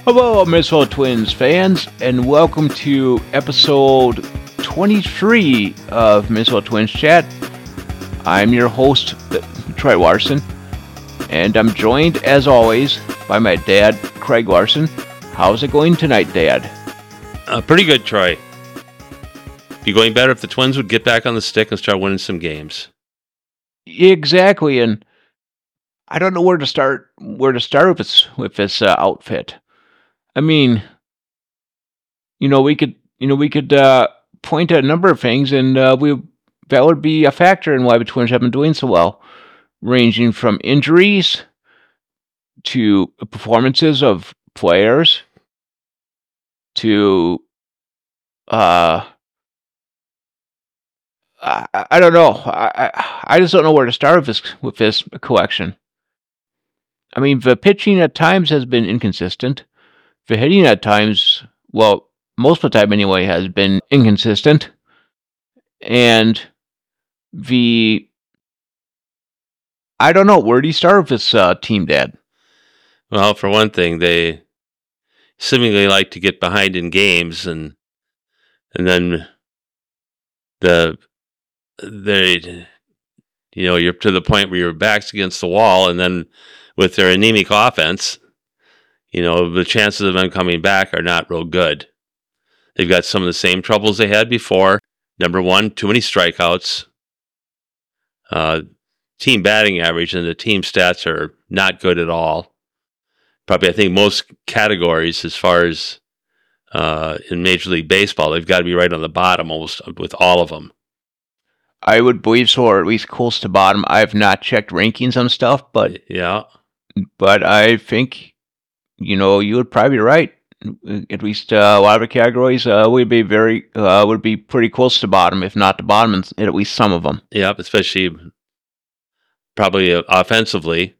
Hello, Minnesota Twins fans, and welcome to episode 23 of Minnesota Twins Chat. I'm your host, Troy Larson, and I'm joined, as always, by my dad, Craig Larson. How's it going tonight, Dad? Pretty good, Troy. Be going better if the Twins would get back on the stick and start winning some games. Exactly, and I don't know where to start with this outfit. I mean, we could point at a number of things, and that would be a factor in why the Twins have been doing so well, ranging from injuries to performances of players to I don't know. I just don't know where to start with this collection. I mean, the pitching at times has been inconsistent. The hitting at times, well, most of the time anyway, has been inconsistent. And I don't know, where do you start with this team, Dad? Well, for one thing, they seemingly like to get behind in games, and then you're to the point where your back's against the wall, and then with their anemic offense, the chances of them coming back are not real good. They've got some of the same troubles they had before. Number one, too many strikeouts. Team batting average and the team stats are not good at all. Probably, I think, most categories as far as in Major League Baseball, they've got to be right on the bottom almost with all of them. I would believe so, or at least close to bottom. I have not checked rankings on stuff, but yeah. But I think, you would probably be right. At least a lot of the categories would be pretty close to bottom, if not the bottom, in at least some of them. Yep, especially probably offensively.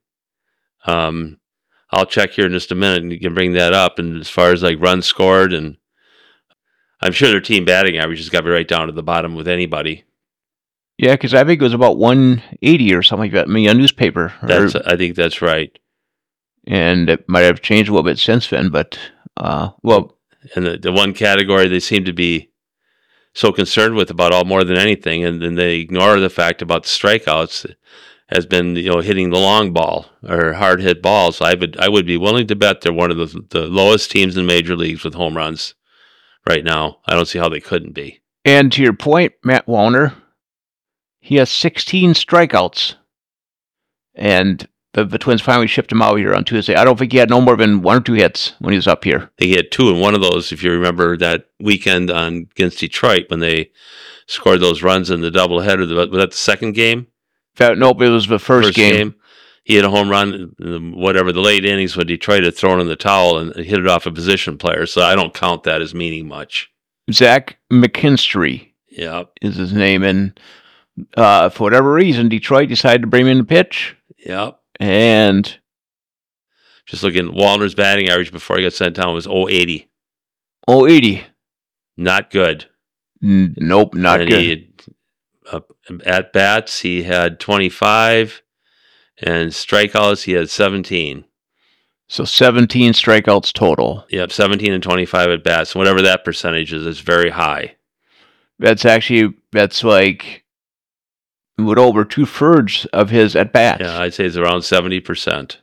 I'll check here in just a minute, and you can bring that up. And as far as like runs scored, and I'm sure their team batting average has got to be right down to the bottom with anybody. Yeah, because I think it was about 180 or something like that in a newspaper. I think that's right. And it might have changed a little bit since then, but, well... And the one category they seem to be so concerned with about more than anything, and then they ignore the fact about the strikeouts, has been, hitting the long ball or hard hit balls. I would be willing to bet they're one of the lowest teams in major leagues with home runs right now. I don't see how they couldn't be. And to your point, Matt Wallner, he has 16 strikeouts, and the Twins finally shipped him out here on Tuesday. I don't think he had no more than one or two hits when he was up here. He had two, and one of those, if you remember that weekend against Detroit when they scored those runs in the doubleheader. Was that the second game? Nope, it was the first game. He had a home run in the late innings when Detroit had thrown in the towel and hit it off a position player, so I don't count that as meaning much. Zach McKinstry is his name, and for whatever reason, Detroit decided to bring him in to pitch. Yep. And just looking, Wallner's batting average before he got sent down was 080. 080. Not good. Nope, not good. At bats, he had 25, and strikeouts, he had 17. So 17 strikeouts total. Yep, 17 and 25 at bats. Whatever that percentage is, it's very high. That's like with over 2/3 of his at bats. Yeah, I'd say it's around 70%.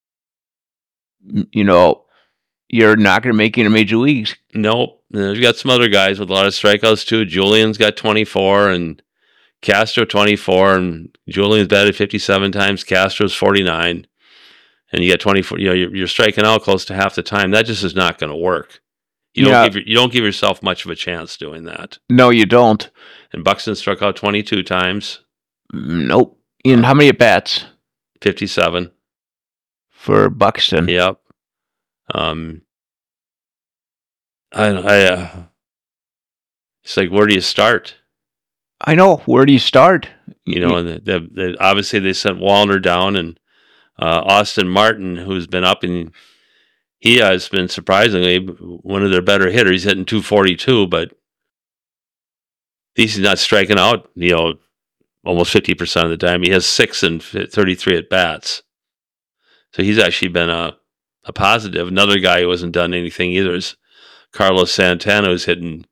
You're not going to make it in major leagues. Nope. You've got some other guys with a lot of strikeouts too. Julian's got 24, and Castro 24, and Julian's batted 57 times. Castro's 49, and you got 24. You're striking out close to half the time. That just is not going to work. You don't give yourself much of a chance doing that. No, you don't. And Buxton struck out 22 times. Nope. And how many at bats? 57 for Buxton. Yep. It's like, where do you start? I know. Where do you start? And obviously they sent Wallner down, and Austin Martin, who's been up, and he has been surprisingly one of their better hitters. He's hitting 242, but he's not striking out, almost 50% of the time. He has 6 and 33 at bats. So he's actually been a a positive. Another guy who hasn't done anything either is Carlos Santana, who's hitting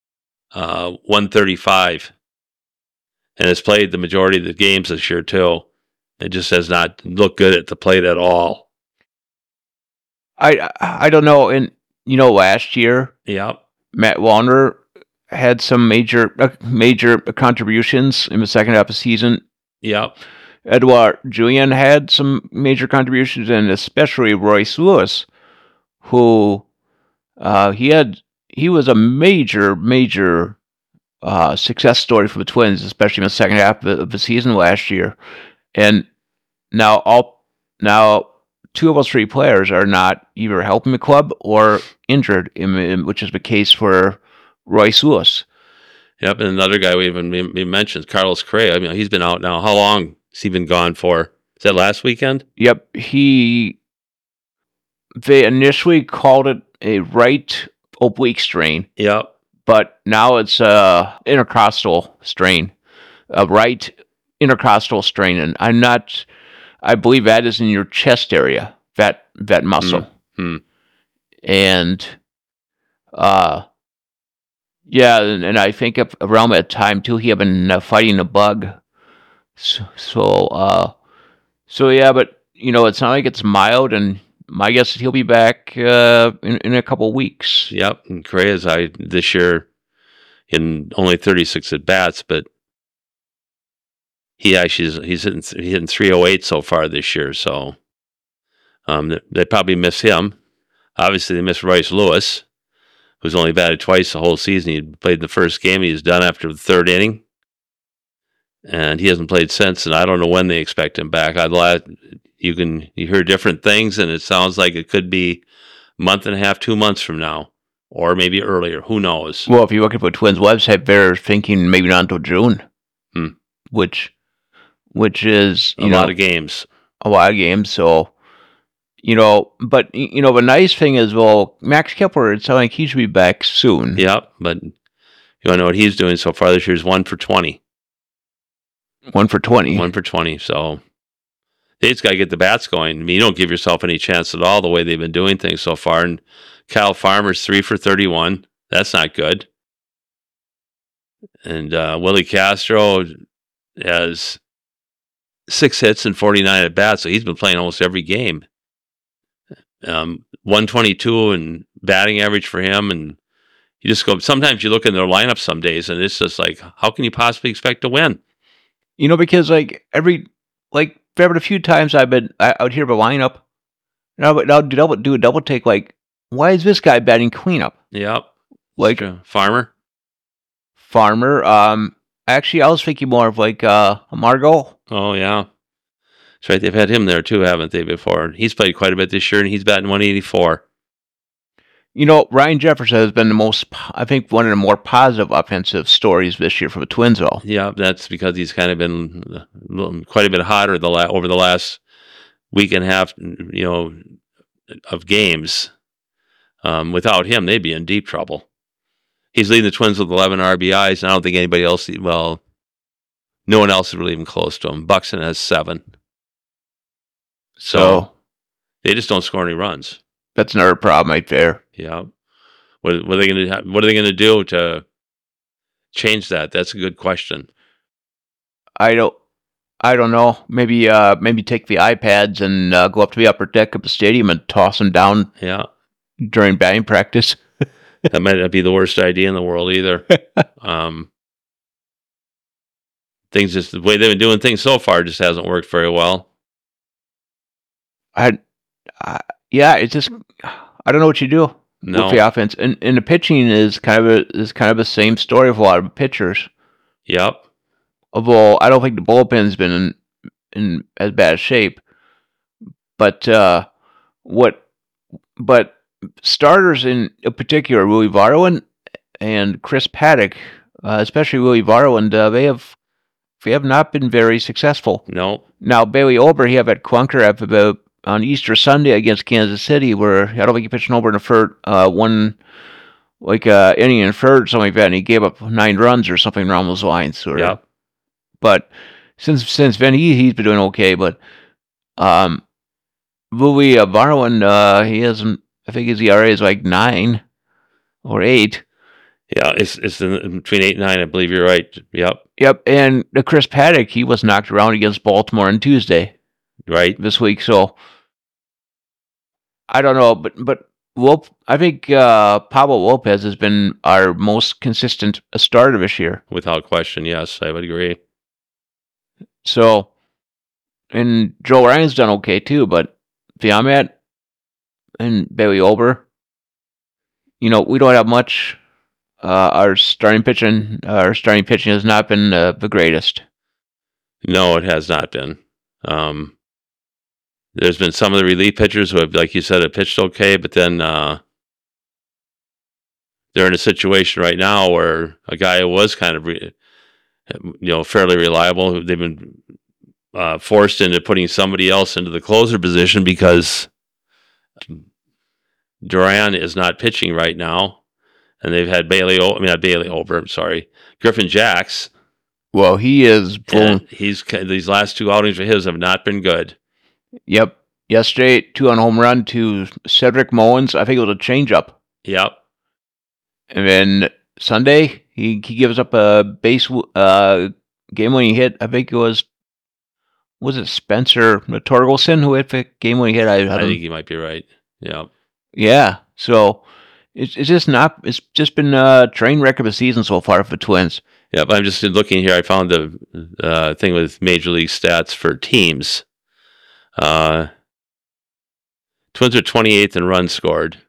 135 and has played the majority of the games this year too. It just has not looked good at the plate at all. I don't know. And last year, Yep. Matt Wallner had some major contributions in the second half of the season. Yep. Edouard Julien had some major contributions, and especially Royce Lewis, who he was a major success story for the Twins, especially in the second half of the season last year. And now two of those three players are not either helping the club or injured, which is the case for Royce Lewis. Yep, and another guy we mentioned, Carlos Correa. I mean, he's been out now. How long has he been gone for? Is that last weekend? Yep, they initially called it a right oblique strain. Yep. But now it's a intercostal strain, a right intercostal strain, and I believe that is in your chest area, that muscle. Mm-hmm. And yeah, and I think around that time too, he had been fighting a bug. So yeah, but it's not like it's mild, and my guess is he'll be back in a couple of weeks. Yep, and Correa's this year in only 36 at bats, but he's hitting 308 so far this year. So they probably miss him. Obviously, they miss Royce Lewis, who's only batted twice the whole season. He played the first game. He was done after the third inning, and he hasn't played since. And I don't know when they expect him back. You hear different things, and it sounds like it could be a month and a half, 2 months from now, or maybe earlier. Who knows? Well, if you look at the Twins' website, they're thinking maybe not until June, which is a lot of games. A lot of games. So, but the nice thing is, well, Max Kepler, it sounds like he should be back soon. Yep, but you want to know what he's doing so far this year is 1 for 20. 1 for 20. 1 for 20. So they just got to get the bats going. I mean, you don't give yourself any chance at all the way they've been doing things so far. And Kyle Farmer's 3 for 31. That's not good. And Willie Castro has 6 hits and 49 at bats, so he's been playing almost every game. 122 and batting average for him, and you just go. Sometimes you look in their lineup some days, and it's just like, how can you possibly expect to win? Because there have been a few times I would hear the lineup, and I would do a double take. Like, why is this guy batting cleanup? Yep, like Farmer. Actually, I was thinking more of like Margot. Oh yeah, that's right. They've had him there too, haven't they? Before he's played quite a bit this year, and he's batting 184. Ryan Jefferson has been one of the more positive offensive stories this year for the Twins, though. Yeah, that's because he's kind of been quite a bit hotter over the last week and a half, of games. Without him, they'd be in deep trouble. He's leading the Twins with 11 RBIs, and I don't think anybody else, no one else is really even close to him. Buxton has 7. So they just don't score any runs. That's another problem right there. Yeah. What are they going to do to change that? That's a good question. I don't know. Maybe take the iPads and go up to the upper deck of the stadium and toss them down. Yeah. During batting practice. That might not be the worst idea in the world either. Things just the way they've been doing things so far just hasn't worked very well. It's just I don't know what you do with the offense, and the pitching is kind of the same story of a lot of pitchers. Yep. Although I don't think the bullpen's been in as bad a shape, but starters in particular, Willie Varland and Chris Paddock, especially Willie Varland, they have not been very successful. No. Now Bailey Ober, he had that clunker on Easter Sunday against Kansas City, where I don't think he pitched an over in the third, inning in third, something like that, and he gave up 9 runs or something around those lines. Yeah. But since then, he's been doing okay. But Louis Barwin, he hasn't. I think his ERA is like 9 or 8. Yeah, it's in between 8 and 9. I believe you're right. Yep. And Chris Paddock, he was knocked around against Baltimore on Tuesday. Right. This week, so I don't know, but I think Pablo Lopez has been our most consistent starter this year. Without question, yes, I would agree. So, and Joe Ryan's done okay too, but Fiamet and Bailey Ober, we don't have much. Our starting pitching has not been the greatest. No, it has not been. There's been some of the relief pitchers who have, like you said, have pitched okay, but then they're in a situation right now where a guy who was kind of, fairly reliable, they've been forced into putting somebody else into the closer position because Duran is not pitching right now, and they've had Griffin Jacks. Well, he is. These last 2 outings for his have not been good. Yep. Yesterday, 2-on home run to Cedric Mullins. I think it was a changeup. Yep. And then Sunday, he gives up a base game-winning hit. I think it was it Spencer Torgelson who hit the game-winning hit? I think you might be right. Yeah. Yeah. So it's just been a train wreck of a season so far for the Twins. Yep. I'm just looking here. I found the thing with Major League stats for teams. Twins are 28th in runs scored.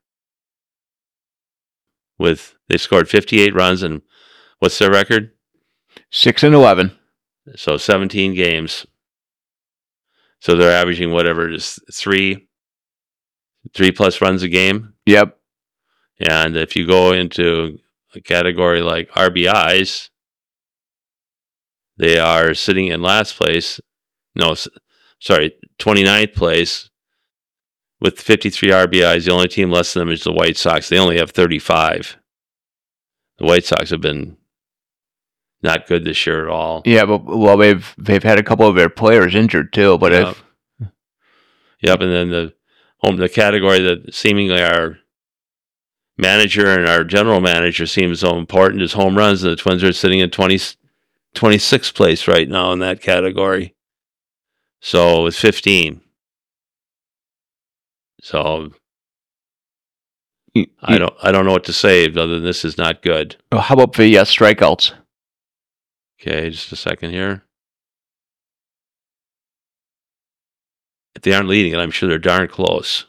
They scored 58 runs, and what's their record? 6-11. So 17 games. So they're averaging whatever it is, 3+ runs a game. Yep. And if you go into a category like RBIs, they are sitting in last place. No, sorry, 29th place with 53 RBIs. The only team less than them is the White Sox. They only have 35. The White Sox have been not good this year at all. Yeah, but they've had a couple of their players injured too. But yep, and then the category that seemingly our manager and our general manager seems so important is home runs, and the Twins are sitting in 26th place right now in that category. So it's 15. So I don't know what to say other than this is not good. How about the strikeouts? Okay, just a second here. If they aren't leading it, I'm sure they're darn close.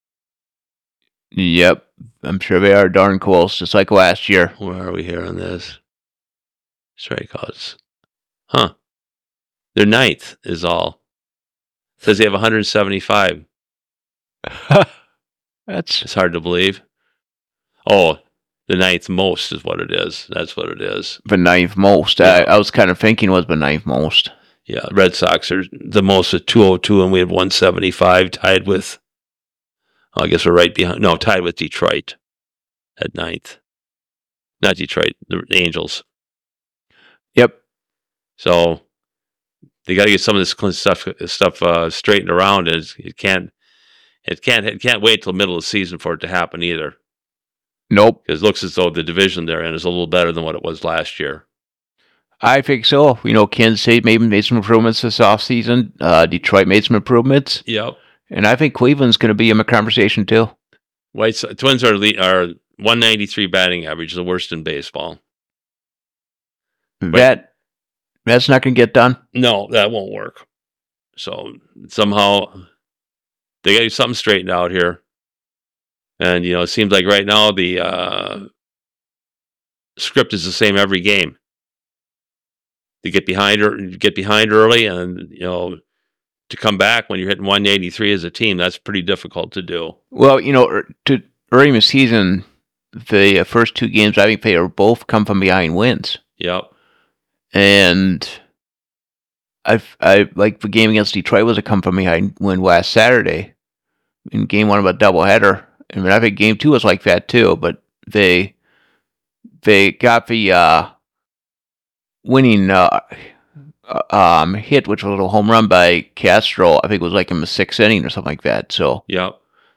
Yep, I'm sure they are darn close, just like last year. Where are we here on this? Strikeouts. Huh. They're 9th is all. It says they have 175. It's hard to believe. Oh, the 9th most is what it is. That's what it is. The 9th most. Yeah. I was kind of thinking was the 9th most. Yeah, Red Sox are the most at 202, and we have 175, tied with, I guess we're right behind. No, tied with Detroit at 9th. Not Detroit, the Angels. Yep. So they got to get some of this stuff straightened around. And it can't wait till middle of the season for it to happen either. Nope. Because it looks as though the division they're in is a little better than what it was last year. I think so. Kansas State maybe made some improvements this offseason. Detroit made some improvements. Yep. And I think Cleveland's going to be in the conversation too. Twins are 193 batting average, the worst in baseball. That's not going to get done? No, that won't work. So somehow they got to get something straightened out here. And, it seems like right now the script is the same every game. To get behind early, and to come back when you're hitting 183 as a team, that's pretty difficult to do. Well, early in the season, the first 2 games I think they are both come from behind wins. Yep. And I like the game against Detroit was a come from behind win last Saturday in game 1 of a doubleheader. I mean, I think game 2 was like that too, but they got the winning hit, which was a little home run by Castro. I think it was like in the 6th inning or something like that. So, Yep.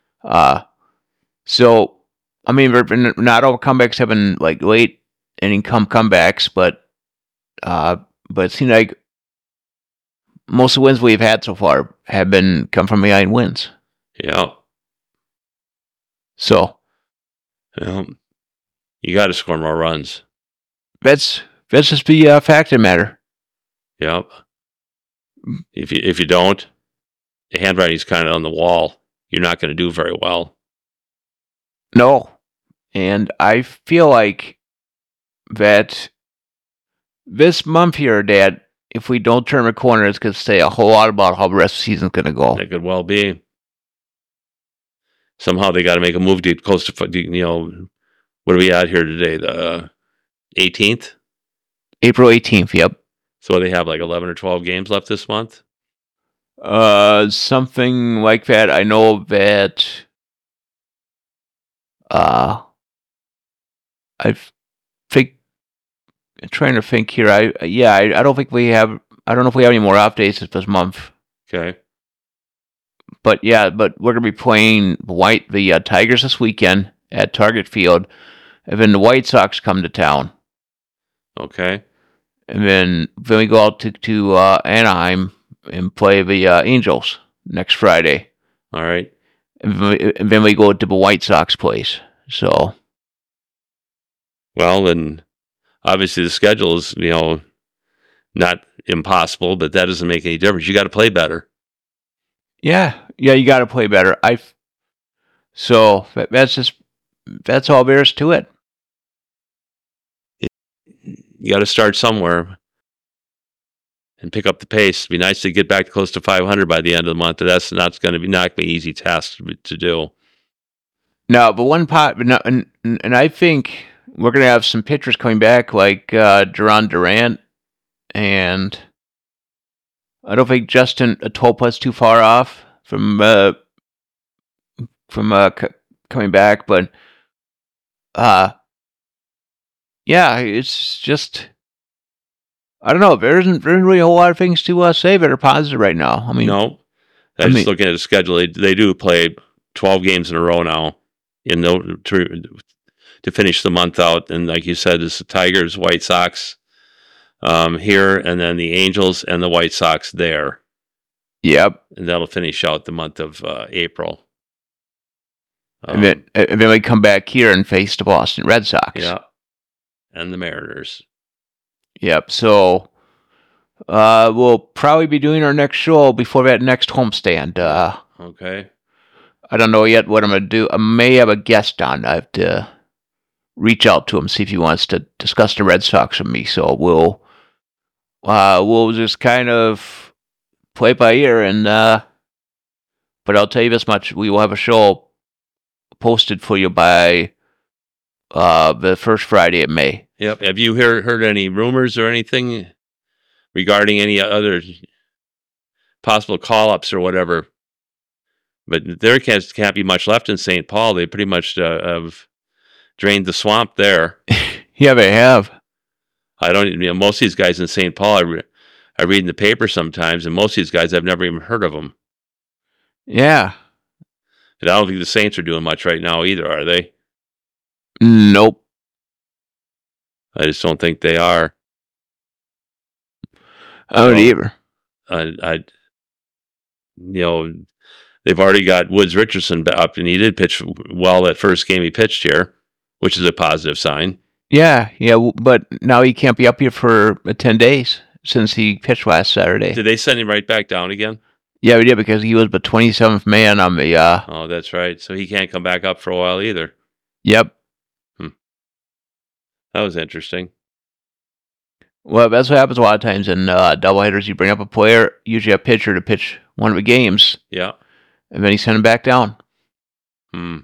so I mean, not all comebacks have been like late inning comebacks, but it seems like most of the wins we've had so far have been come from behind wins. Yeah. So, you got to score more runs. That's just the fact of the matter. Yep. If you don't, the handwriting's kind of on the wall. You're not going to do very well. No, and I feel like that this month here, Dad, if we don't turn a corner, it's going to say a whole lot about how the rest of the season's going to go. That could well be. Somehow they got to make a move to get close to, what are we at here today? The 18th? April 18th, yep. So they have like 11 or 12 games left this month? Something like that. I know that, I'm trying to think here. I don't think we have, I don't know if we have any more off days this month. Okay. But we're going to be playing the Tigers this weekend at Target Field. And then the White Sox come to town. Okay. And then we go out to Anaheim and play the Angels next Friday. All right. And then we go to the White Sox place. So. Well, then obviously the schedule is, not impossible, but that doesn't make any difference. You got to play better. Yeah, you got to play better. So that's all there is to it. You got to start somewhere and pick up the pace. It'd be nice to get back close to 500 by the end of the month, but that's not going to be an easy task to do. No, but and I think we're going to have some pitchers coming back like Duran Durant, and I don't think Justin Atolpa's too far off from coming back, but it's just, I don't know. There isn't really a whole lot of things to say that are positive right now. I mean, no. Just looking at the schedule, they do play 12 games in a row now to finish the month out. And like you said, it's the Tigers, White Sox here, and then the Angels and the White Sox there. Yep. And that'll finish out the month of April. And then we come back here and face the Boston Red Sox. Yeah. And the Mariners. Yep. So we'll probably be doing our next show before that next homestand. Okay. I don't know yet what I'm going to do. I may have a guest on. I have to reach out to him, see if he wants to discuss the Red Sox with me. So we'll just kind of play by ear, and but I'll tell you this much: we will have a show posted for you by the first Friday of May. Yep. Have you heard any rumors or anything regarding any other possible call-ups or whatever? But there can't be much left in St. Paul. They pretty much have drained the swamp there. Yeah, they have. I don't. Most of these guys in St. Paul, I read in the paper sometimes, and most of these guys I've never even heard of them. Yeah. And I don't think the Saints are doing much right now either, are they? Nope. I just don't think they are. I don't either. They've already got Woods Richardson up, and he did pitch well that first game he pitched here, which is a positive sign. Yeah, but now he can't be up here for 10 days since he pitched last Saturday. Did they send him right back down again? Yeah, we did, because he was the 27th man on the... Oh, that's right. So he can't come back up for a while either. Yep. That was interesting. Well, that's what happens a lot of times in doubleheaders. You bring up a player, usually a pitcher, to pitch one of the games. Yeah. And then you send him back down. All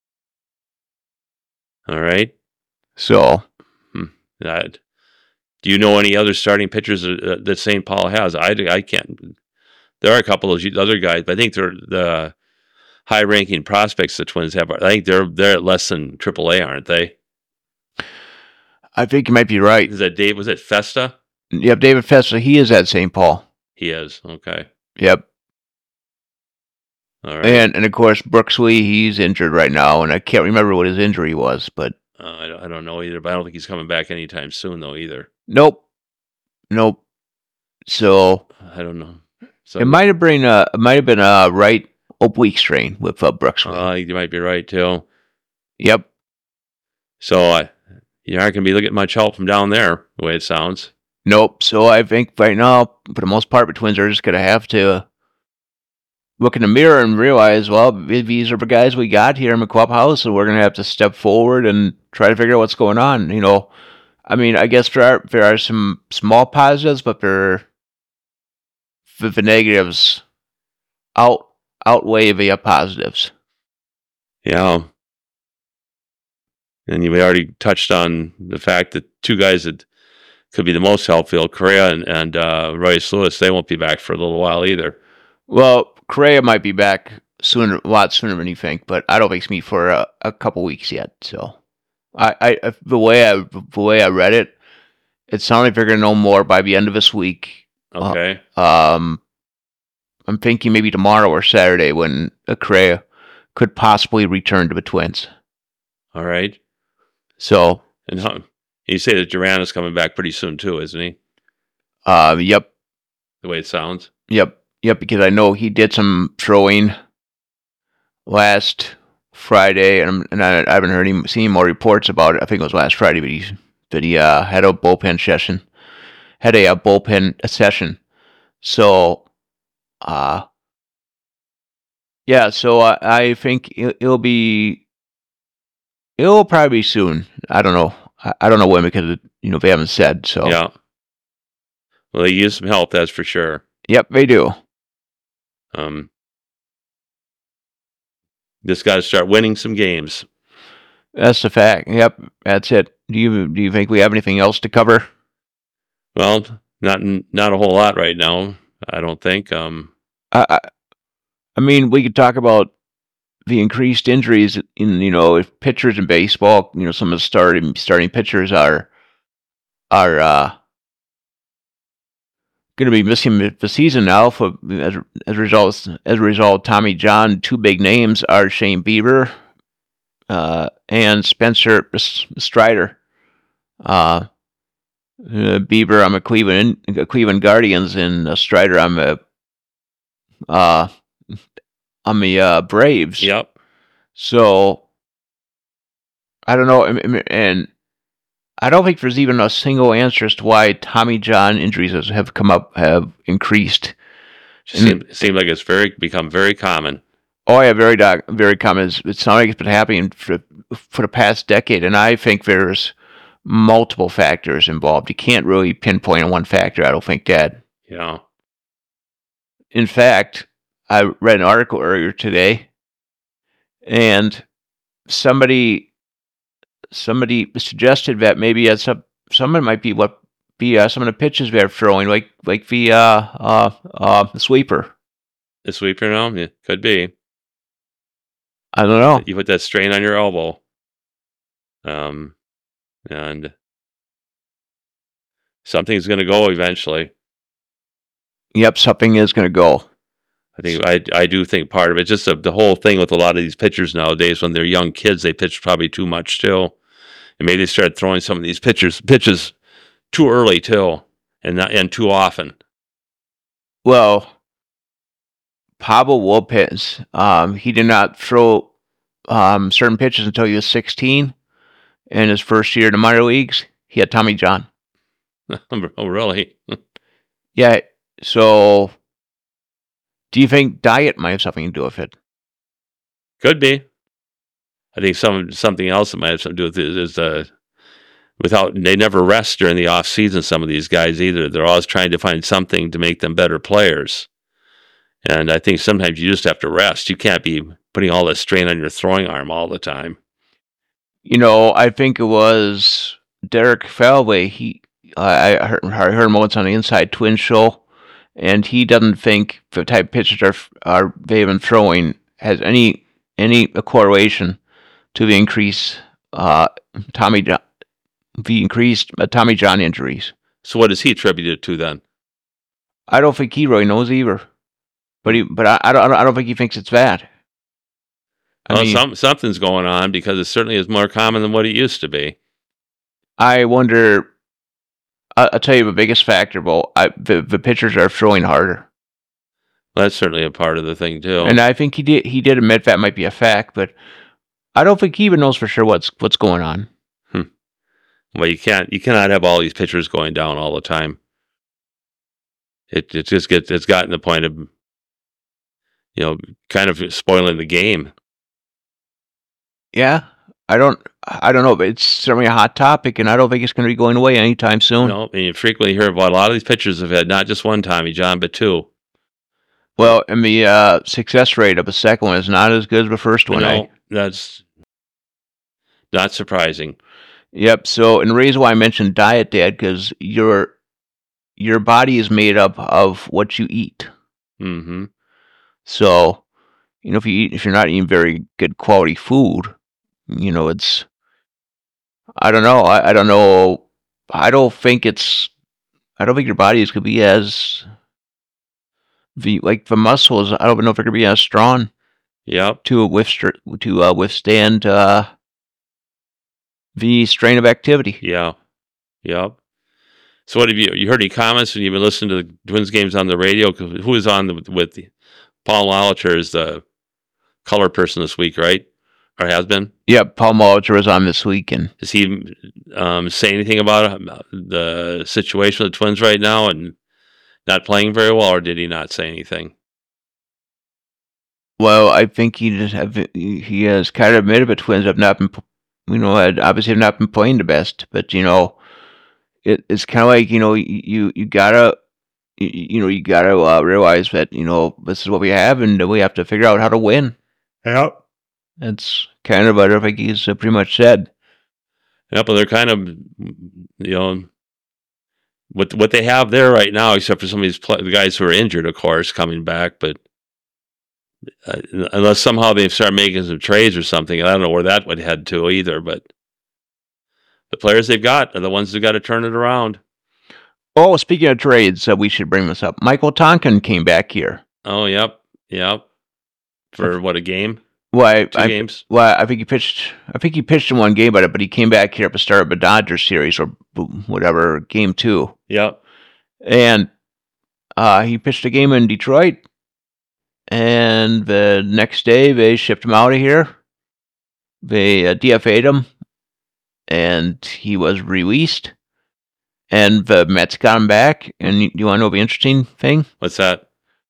right. So. Do you know any other starting pitchers that St. Paul has? I can't. There are a couple of other guys, but I think they're the high-ranking prospects the Twins have. I think they're at less than AAA, aren't they? I think you might be right. Is that Dave? Was it Festa? Yep, David Fessler, he is at St. Paul. He is. Okay. Yep. All right. And of course, Brooks Lee, he's injured right now, and I can't remember what his injury was, but I don't know either, but I don't think he's coming back anytime soon, though, either. nope. So I don't know. So it might have been a right oblique strain with Brooks Lee. You might be right too. Yep. So you're not going to be looking at much help from down there, the way it sounds. Nope. So I think right now, for the most part, the Twins are just going to have to look in the mirror and realize, well, these are the guys we got here in the clubhouse, and we're going to have to step forward and try to figure out what's going on. I mean, I guess there are some small positives, but the negatives outweigh the positives. Yeah. And we already touched on the fact that two guys that could be the most helpful, Correa and Royce Lewis, they won't be back for a little while either. Well, Correa might be back a lot sooner than you think, but I don't think it's me for a couple weeks yet. So, the way I read it, it sounded like they're going to know more by the end of this week. Okay. I'm thinking maybe tomorrow or Saturday when Correa could possibly return to the Twins. All right. So, and you say that Duran is coming back pretty soon too, isn't he? Yep. The way it sounds. Yep, because I know he did some throwing last Friday, and I haven't seen more reports about it. I think it was last Friday, but he had a bullpen session. So, yeah. So I think it'll probably be soon. I don't know. I don't know when, because they haven't said. So yeah. Well, they use some help, that's for sure. Yep, they do. Just got to start winning some games. That's the fact. Yep, that's it. Do you think we have anything else to cover? Well, not a whole lot right now, I don't think. I mean, we could talk about the increased injuries in if pitchers in baseball. Some of the starting pitchers are going to be missing the season now as a result of Tommy John. Two big names are Shane Bieber and Spencer Strider. Bieber, I'm a Cleveland Guardians, and Strider, I'm the Braves. Yep. So I don't know, and I don't think there's even a single answer as to why Tommy John injuries have increased. It seems like it's become very common. Oh yeah, very common. It sounds like it's been happening for the past decade, and I think there's multiple factors involved. You can't really pinpoint on one factor, I don't think, Dad. Yeah. In fact, I read an article earlier today, and somebody suggested that maybe some of it might be some of the pitches they're throwing, like the sweeper. The sweeper, no, yeah, could be. I don't know. You put that strain on your elbow, and something's going to go eventually. Yep, something is going to go. I do think part of it, just the whole thing with a lot of these pitchers nowadays, when they're young kids, they pitch probably too much too, and maybe they start throwing some of these pitches too early too, and too often. Well, Pablo Lopez, he did not throw certain pitches until he was 16. In his first year in the minor leagues, he had Tommy John. Oh, really? Yeah. So, do you think diet might have something to do with it? Could be. I think something else that might have something to do with it is they never rest during the off season. Some of these guys either. They're always trying to find something to make them better players. And I think sometimes you just have to rest. You can't be putting all this strain on your throwing arm all the time. I think it was Derek Falvey. I heard him once on the Inside Twins show, and he doesn't think the type of pitches they've been throwing has any correlation to the increased Tommy John injuries. So what does he attribute it to then? I don't think he really knows either. But I don't think he thinks it's that. Well, something's going on because it certainly is more common than what it used to be. I wonder. I'll tell you the biggest factor. Well, the pitchers are throwing harder. Well, that's certainly a part of the thing too. And I think he did admit that might be a fact, but I don't think he even knows for sure what's going on. Well, you cannot have all these pitchers going down all the time. It's gotten to the point of, kind of spoiling the game. Yeah, I don't know, but it's certainly a hot topic, and I don't think it's going to be going away anytime soon. No, and you frequently hear about a lot of these pitchers have had not just one Tommy John, but two. Well, and the success rate of the second one is not as good as the first one. No, that's not surprising. Yep. So, and the reason why I mentioned diet, Dad, because your body is made up of what you eat. Mm-hmm. So, if you're not eating very good quality food, it's. I don't know. I don't know. I don't think your body is going to be as. The muscles, I don't know if they're going to be as strong. Yep. To withstand the strain of activity. Yeah. Yep. So what have you heard any comments when you've been listening to the Twins games on the radio? Who was on with Paul Molitor is the color person this week, right? Or has been? Yeah, Paul Molitor was on this week. And does he say anything about the situation with the Twins right now and not playing very well, or did he not say anything? Well, I think he has kind of admitted the Twins have not been, obviously have not been playing the best. But it's kind of like you gotta realize that this is what we have, and we have to figure out how to win. Yep. That's kind of what I think he's pretty much said. Yep, but they're kind of what they have there right now, except for some of these the guys who are injured, of course, coming back. But unless somehow they start making some trades or something, I don't know where that would head to either. But the players they've got are the ones who got to turn it around. Oh, speaking of trades, we should bring this up. Michael Tonkin came back here. Oh, yep. For what, a game? Well, 2 games? Well, I think he pitched in one game, but he came back here at the start of the Dodgers series or whatever, game 2. Yep. And he pitched a game in Detroit, and the next day they shipped him out of here. They DFA'd him, and he was released. And the Mets got him back. And you want to know the interesting thing? What's that?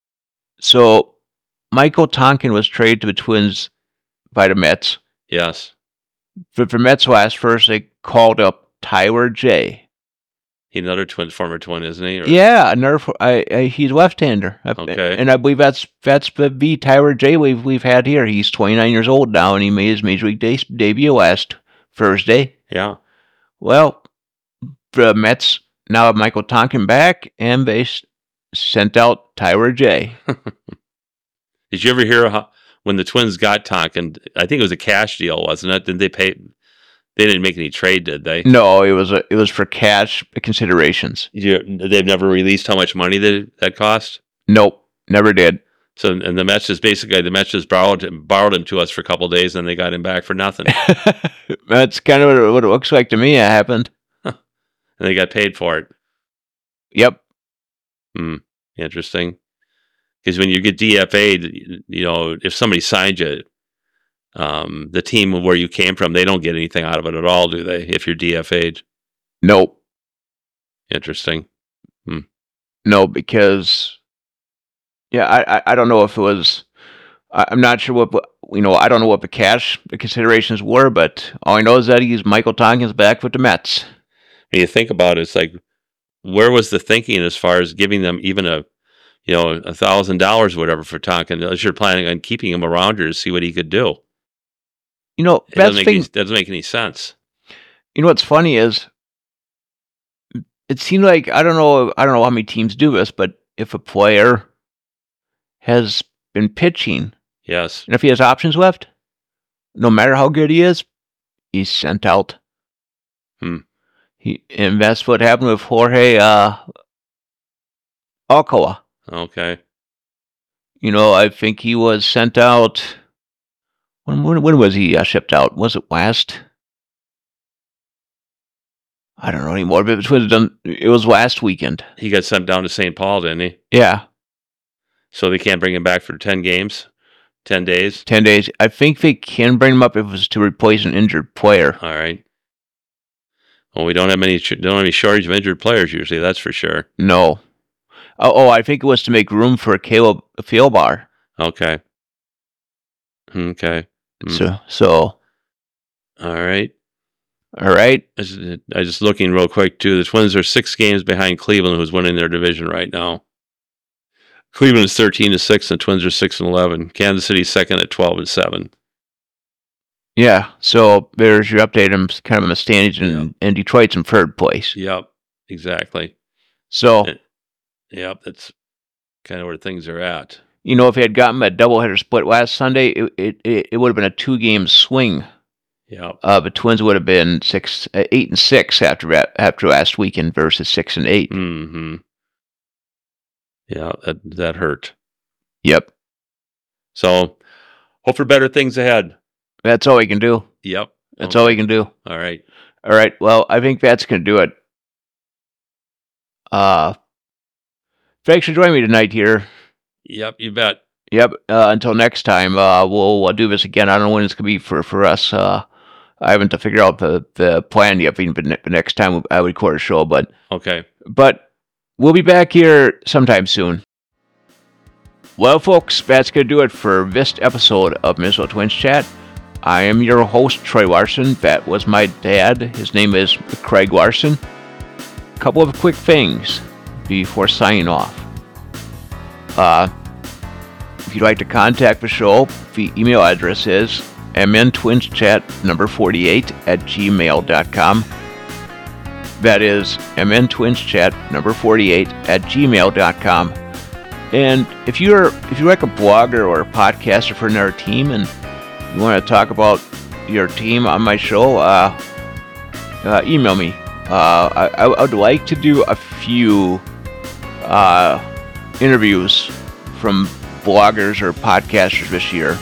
So Michael Tonkin was traded to the Twins by the Mets. Yes. But the Mets last first, they called up Tyler J. He's another former Twin, isn't he? Or? Yeah, he's a left-hander. Okay. And I believe that's the Tyler J we've had here. He's 29 years old now, and he made his Major League debut last Thursday. Yeah. Well, the Mets now have Michael Tonkin back, and they sent out Tyler J. Did you ever hear when the Twins got Tonkin? I think it was a cash deal, wasn't it? Didn't they pay? They didn't make any trade, did they? No, it was for cash considerations. They've never released how much money that cost? Nope, never did. So, and the Mets just borrowed him to us for a couple of days, and they got him back for nothing. That's kind of what it looks like to me. It happened. And they got paid for it. Yep. Interesting. Because when you get DFA'd, if somebody signed you, the team where you came from, they don't get anything out of it at all, do they? If you're DFA'd? Nope. Interesting. No, because I don't know if it was. I'm not sure what I don't know what the considerations were, but all I know is that Michael Tonkin's back with the Mets. And you think about it, it's like, where was the thinking as far as giving them even $1,000 or whatever for Tonkin, unless you're planning on keeping him around here to see what he could do? It doesn't make any sense. What's funny is, it seemed like I don't know how many teams do this, but if a player has been pitching, yes, and if he has options left, no matter how good he is, he's sent out. And that's what happened with Jorge Alcoa. Okay. I think he was sent out. When was he shipped out? Was it last? I don't know anymore, but it was last weekend. He got sent down to St. Paul, didn't he? Yeah. So they can't bring him back for 10 games? 10 days? 10 days. I think they can bring him up if it was to replace an injured player. All right. Well, we don't have any shortage of injured players usually, that's for sure. No. Oh, I think it was to make room for Caleb Thielbar. Okay. So. All right. All right. I just looking real quick too. The Twins are 6 games behind Cleveland, who's winning their division right now. Cleveland is 13-6, and the Twins are 6-11. Kansas City second at 12-7. Yeah. So there's your update. I'm kind of in the standings, and Detroit's in third place. Yep. Exactly. So. Yep. That's kind of where things are at. If he had gotten a doubleheader split last Sunday, it would have been a 2-game swing. Yeah. The Twins would have been 8-6 after last weekend versus 6-8. Mm-hmm. Yeah, that hurt. Yep. So, hope for better things ahead. That's all we can do. Yep. That's all we can do. All right. All right. Well, I think that's going to do it. Thanks for joining me tonight here. Yep, you bet. Yep. Until next time, we'll do this again. I don't know when it's going to be for us. I haven't figured out the plan yet. But the next time I would record a show, but okay. But we'll be back here sometime soon. Well, folks, that's going to do it for this episode of Minnesota Twins Chat. I am your host, Troy Larson. That was my dad. His name is Craig Larson. A couple of quick things before signing off. If you'd like to contact the show, the email address is mntwinschat48@gmail.com. That is mntwinschat48@gmail.com. And if you're like a blogger or a podcaster for another team and you want to talk about your team on my show, email me. I would like to do a few interviews from bloggers or podcasters this year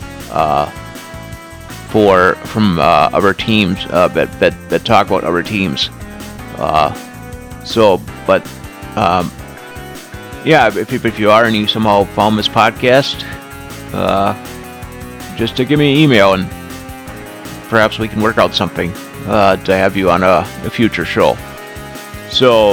from other teams that talk about other teams. If you are and you somehow found this podcast, just to give me an email and perhaps we can work out something to have you on a future show. So,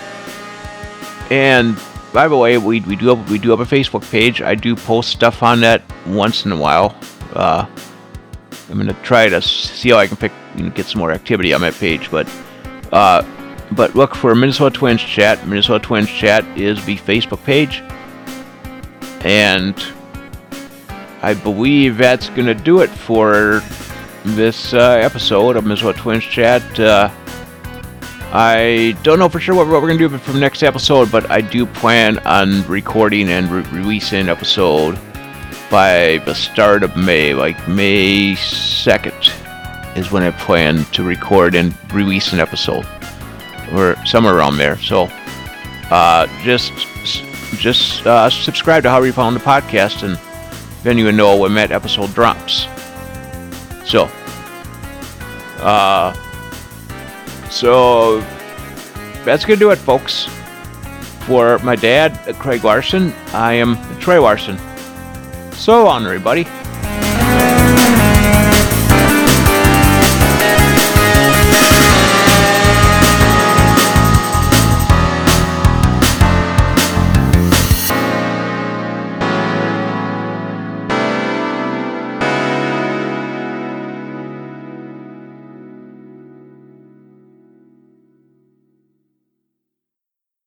and by the way, we do have a Facebook page. I do post stuff on that once in a while. I'm gonna try to see how I can get some more activity on that page, but look for Minnesota Twins Chat. Minnesota Twins Chat is the Facebook page, and I believe that's gonna do it for this episode of Minnesota Twins Chat. I don't know for sure what we're going to do for the next episode, but I do plan on recording and releasing an episode by the start of May, like May 2nd is when I plan to record and release an episode, or somewhere around there. So just subscribe to How You Found the Podcast, and then you will know when that episode drops. So that's going to do it, folks. For my dad, Craig Larson, I am Troy Larson. So long, everybody.